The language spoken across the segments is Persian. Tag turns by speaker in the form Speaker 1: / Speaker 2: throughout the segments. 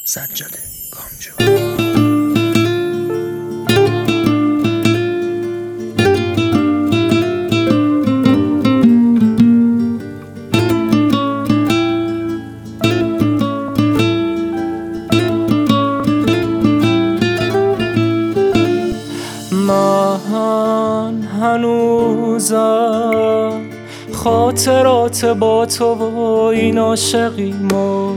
Speaker 1: سجاده کامجو.
Speaker 2: من هنوزم خاطرات با تو و این عاشقیمو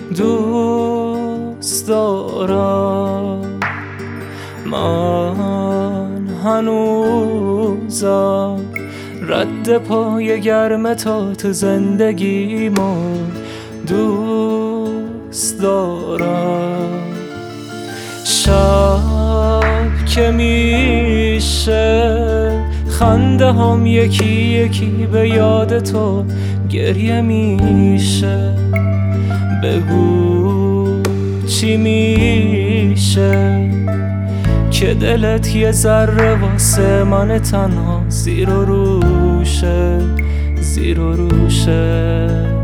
Speaker 2: دوست دارم. من هنوزم رد پای گرم تو زندگیمو دوست دارم. شب که میشه خنده هم یکی یکی به یاد تو گریه میشه. بگو چی میشه که دلت یه ذره واسه من تنها زیر و روشه زیر و روشه.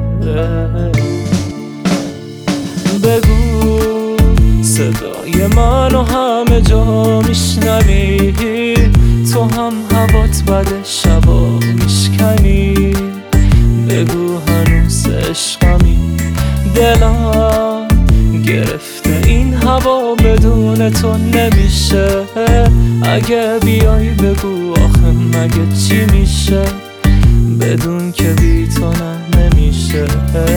Speaker 2: بگو صدای منو همه جا میشنوی، تو هم هوات بده شبا میشکنی. بگو هنوز عشقمی، دلم گرفته این هوا بدون تو نمیشه. اگه بیای بگو آخه مگه چی میشه، بدون که بی تو نمیشه.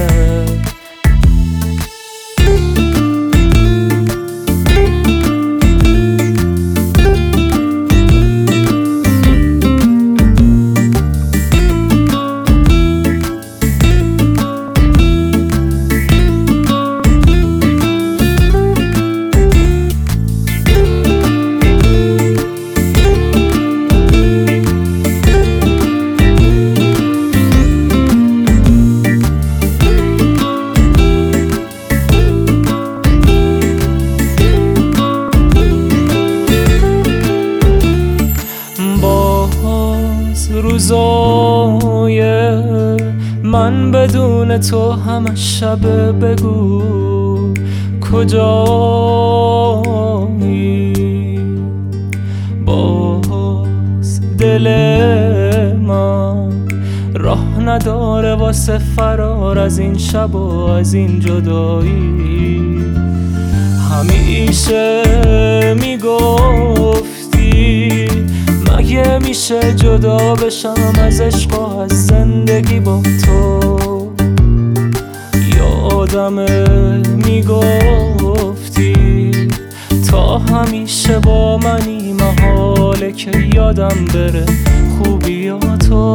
Speaker 2: روزای من بدون تو همه شب بگو کجایی. باز دل من راه نداره واسه فرار از این شب و از این جدایی. همیشه میگفتی مگه میشه جدا بشم از عشق و از زندگی با تو. یادمه میگفتی تا همیشه با منی، محاله که یادم بره خوبیاتو.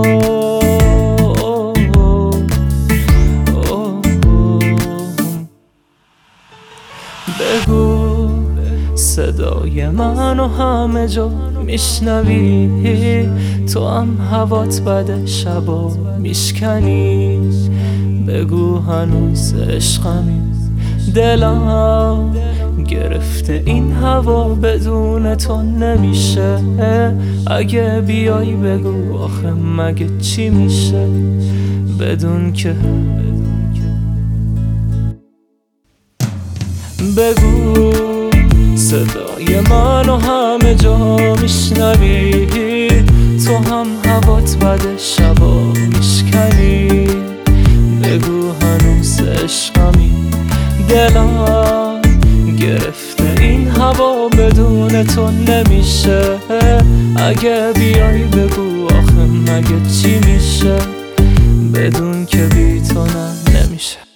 Speaker 2: بگو صدای منو همه جا میشنوی، تو هم هوات بده شبا میشکنی. بگو هنوز عشقمی، دلم گرفته این هوا بدون تو نمیشه. اگه بیای بگو آخه مگه چی میشه، بدون که بگو صدای منو همه جا میشنوی، تو هم هوات بده شبا میشکنی. بگو هنوز عشقمی، دلم گرفته این هوا بدون تو نمیشه. اگه بیای بگو آخه مگه چی میشه، بدون که بی تو نمیشه.